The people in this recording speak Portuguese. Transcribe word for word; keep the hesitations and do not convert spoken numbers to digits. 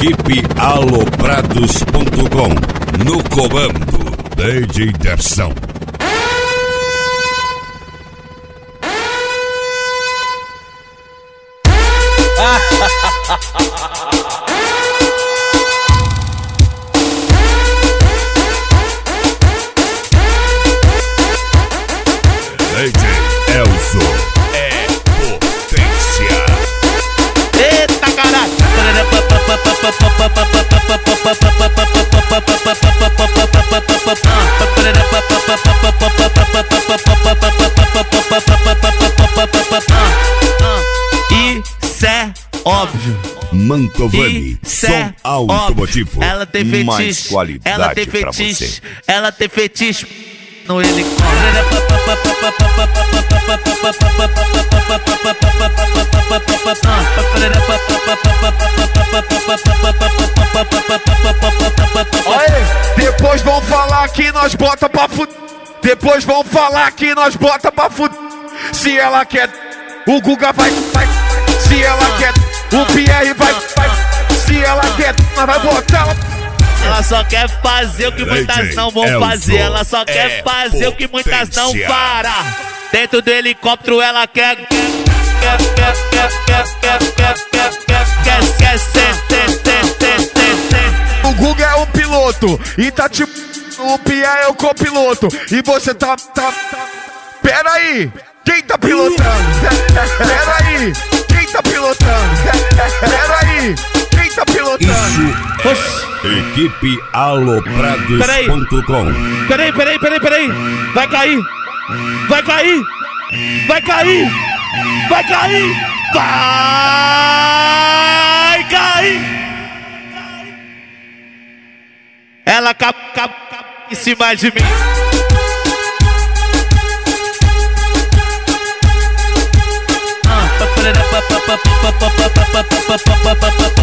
Equipe aloprados ponto com. No comando, D J Dersão. D J Elzo é potência. Eita caralho! Isso é óbvio. Mantovani, Isso som é automotivo. óbvio. Ela tem mais fetiche, qualidade ela tem pra fetiche, você. ela tem fetiche no helicóptero. Olha, depois vão falar que nós bota pra fuder. Depois vão falar que nós bota pra fuder. Se ela quer, o Guga vai, vai. Se ela quer, o Pierre vai, vai. Se ela quer, nós vai botar ela. Ela só quer fazer o que muitas não vão fazer. Ela só quer fazer o que muitas não fará. Dentro do helicóptero ela quer quer quer quer quer quer quer quer quer quer quer ser ser ser ser ser. O Guga é o piloto e tá tipo, o Pierre é o copiloto e você tá tá, tá... Pera aí, quem tá pilotando? Pera aí, quem tá pilotando? Pera aí, quem tá pilotando? Isso é Equipe aloprados ponto com. Peraí, peraí, peraí, peraí. Vai cair. Vai cair. Vai cair. Vai cair. Vai cair. Ela cap, cap, cap em cima de mim. Ah.